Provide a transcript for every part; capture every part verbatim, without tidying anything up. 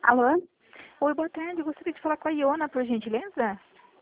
Alô? Oi, boa tarde. Eu gostaria de falar com a Iona, por gentileza.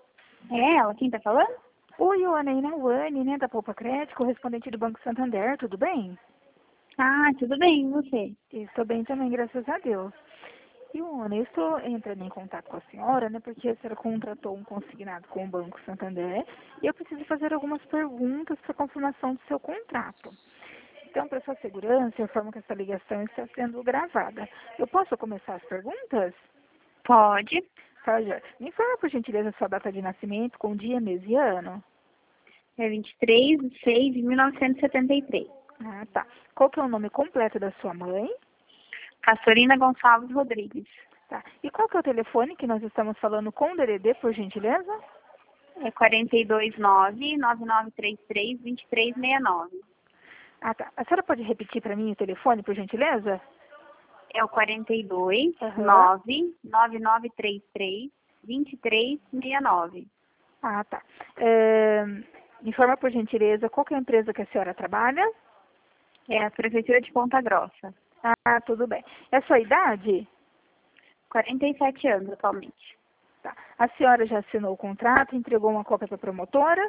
É ela? Quem tá falando? Oi, Iona, é Inawane, né, da Poupa Crédito, correspondente do Banco Santander, tudo bem? Ah, tudo bem, e você? Estou bem também, graças a Deus. Iona, eu estou entrando em contato com a senhora, né, porque a senhora contratou um consignado com o Banco Santander e eu preciso fazer algumas perguntas para confirmação do seu contrato. Então, para sua segurança, eu informo que essa ligação está sendo gravada. Eu posso começar as perguntas? Pode. Tá, já. Me informa, por gentileza, sua data de nascimento com dia, mês e ano. É vinte e três de seis de mil novecentos e setenta e três. Ah, tá. Qual que é o nome completo da sua mãe? Castorina Gonçalves Rodrigues. Tá. E qual que é o telefone que nós estamos falando com o D D D, por gentileza? É quarenta e dois nove, nove nove três três, vinte e três sessenta e nove. Ah, tá. A senhora pode repetir para mim o telefone, por gentileza? É o quarenta e dois, Aham. nove, nove nove três três, vinte e três sessenta e nove. Ah, tá. É, me informa, por gentileza, qual que é a empresa que a senhora trabalha? É a Prefeitura de Ponta Grossa. Ah, tudo bem. É a sua idade? quarenta e sete anos atualmente. Tá. A senhora já assinou o contrato, entregou uma cópia para a promotora?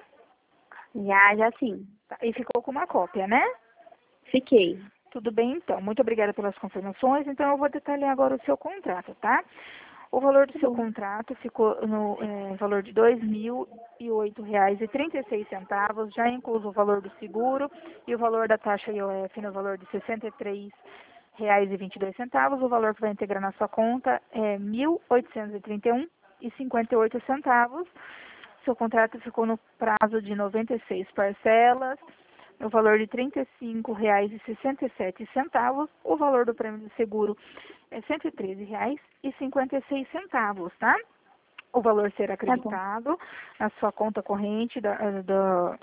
Já, já sim. Tá. E ficou com uma cópia, né? Fiquei. Tudo bem, então. Muito obrigada pelas confirmações. Então, eu vou detalhar agora o seu contrato, tá? O valor do seu contrato ficou no é, valor de dois mil e oito reais e trinta e seis centavos, já incluso o valor do seguro e o valor da taxa I O F no valor de sessenta e três reais e vinte e dois centavos. O valor que vai integrar na sua conta é mil oitocentos e trinta e um reais e cinquenta e oito centavos. Seu contrato ficou no prazo de noventa e seis parcelas, no valor de trinta e cinco reais e sessenta e sete centavos. O valor do prêmio de seguro é cento e treze reais e cinquenta e seis centavos, tá? O valor será Tá bom. acreditado na sua conta corrente da, da,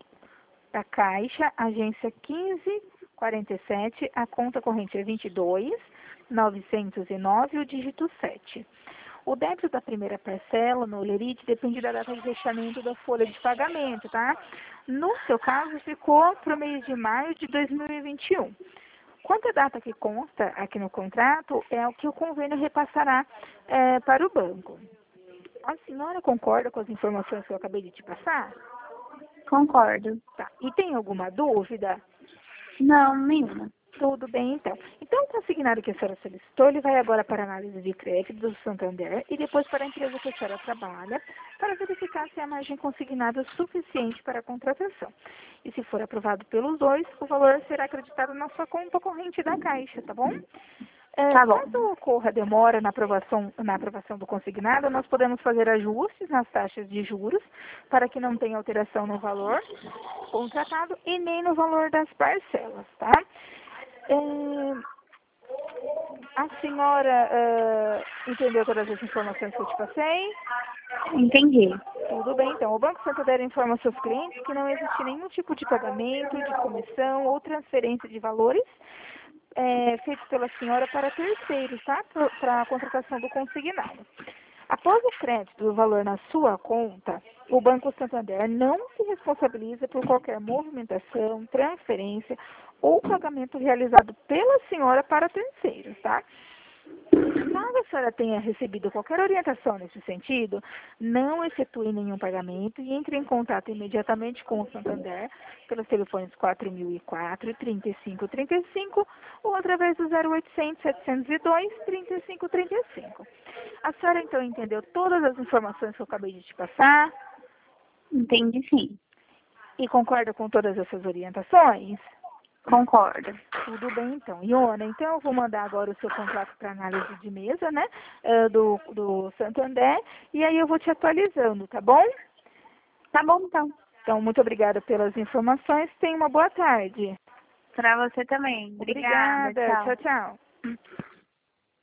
da Caixa, agência quinze quarenta e sete, a conta corrente é vinte e dois, novecentos e nove, o dígito sete. O débito da primeira parcela no Olerite depende da data de fechamento da folha de pagamento, tá? No seu caso, ficou para o mês de maio de dois mil e vinte e um. Quanto à data que consta aqui no contrato, é o que o convênio repassará é, para o banco. A senhora concorda com as informações que eu acabei de te passar? Concordo. Tá. E tem alguma dúvida? Não, nenhuma. Tudo bem, então. Então, o consignado que a senhora solicitou, ele vai agora para a análise de crédito do Santander e depois para a empresa que a senhora trabalha, para verificar se a margem consignada é suficiente para a contratação. E se for aprovado pelos dois, o valor será acreditado na sua conta corrente da Caixa, tá bom? É, Tá bom. caso ocorra demora na aprovação, na aprovação do consignado, nós podemos fazer ajustes nas taxas de juros para que não tenha alteração no valor contratado e nem no valor das parcelas, tá? É, a senhora é, entendeu todas as informações que eu te passei? Entendi. Tudo bem, então. O Banco Santander informa aos seus clientes que não existe nenhum tipo de pagamento, de comissão ou transferência de valores é, feito pela senhora para terceiros, tá? Para a contratação do consignado. Após o crédito do valor na sua conta, o Banco Santander não se responsabiliza por qualquer movimentação, transferência ou pagamento realizado pela senhora para terceiros, tá? Caso a senhora tenha recebido qualquer orientação nesse sentido, não efetue nenhum pagamento e entre em contato imediatamente com o Santander pelos telefones quatro mil e quatro, trinta e cinco trinta e cinco ou através do zero oitocentos, setecentos e dois, trinta e cinco trinta e cinco. A senhora então entendeu todas as informações que eu acabei de te passar Entendi sim. e concorda com todas essas orientações? Concordo. Tudo bem, então. Iona, então eu vou mandar agora o seu contrato para análise de mesa, né, eh, do, do Santander, e aí eu vou te atualizando, tá bom? Tá bom, então. Então, muito obrigada pelas informações. Tenha uma boa tarde. Pra você também. Obrigada. Obrigada. Tchau. Tchau, tchau.